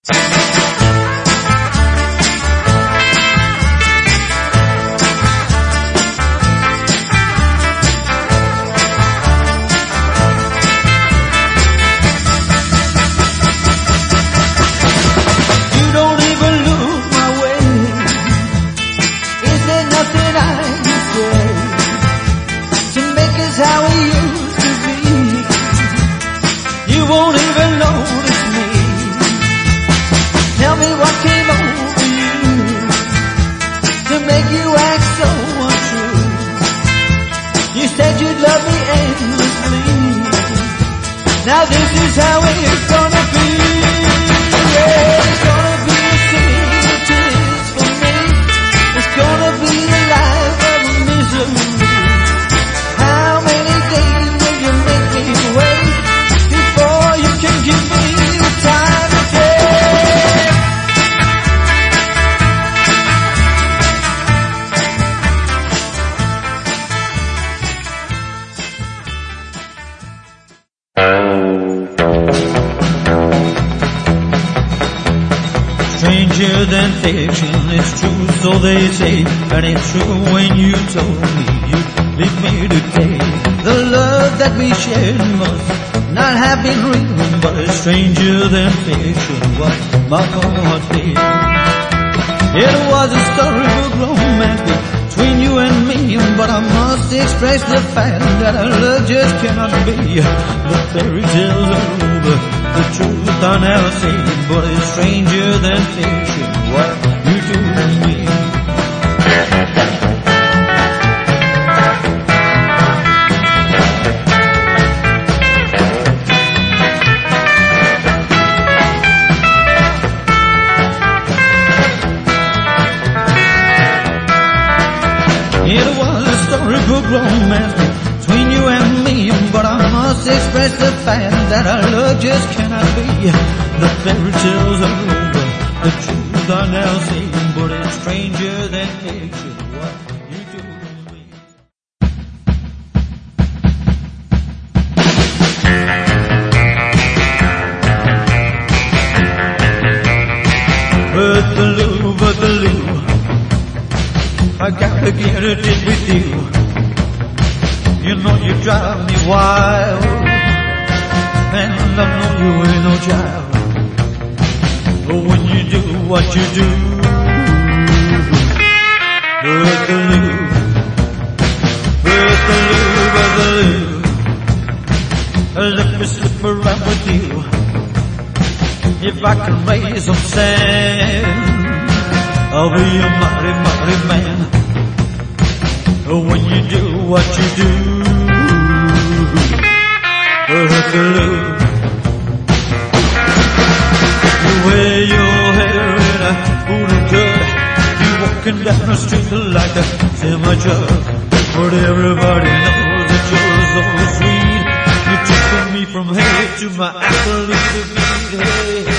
Now this is how it's gonna be. Yeah, it's gonna be a single tears for me. It's gonna be a life of misery. How many days will you make me wait before you can give me the time to take? Stranger than fiction, it's true, so they say. And it's true when you told me you'd leave me today. The love that we shared must not have been real, but it's stranger than fiction what my heart did. It was a storybook romance between you and me, but I must express the fact that our love just cannot be. The fairy tales are over, the truth I now see, but it's stranger than fiction what you do to me. It was a storybook romance between you and me, but I must express the fact that our love just cannot be. The fairy tales are over, the truth I now see, but it's stranger than fiction what you do to me. But I gotta get it in with you. You know you drive me wild, and I know you ain't no child. But when you do what you do, let me slip around with you. If I can raise some sand, I'll be a mighty, mighty man. When you do what you do, Hercules. You wear your hair in a booty cut, you walking down the street like a semi-truck. But everybody knows that you're so sweet. You took me from head to my absolute feet. Hey.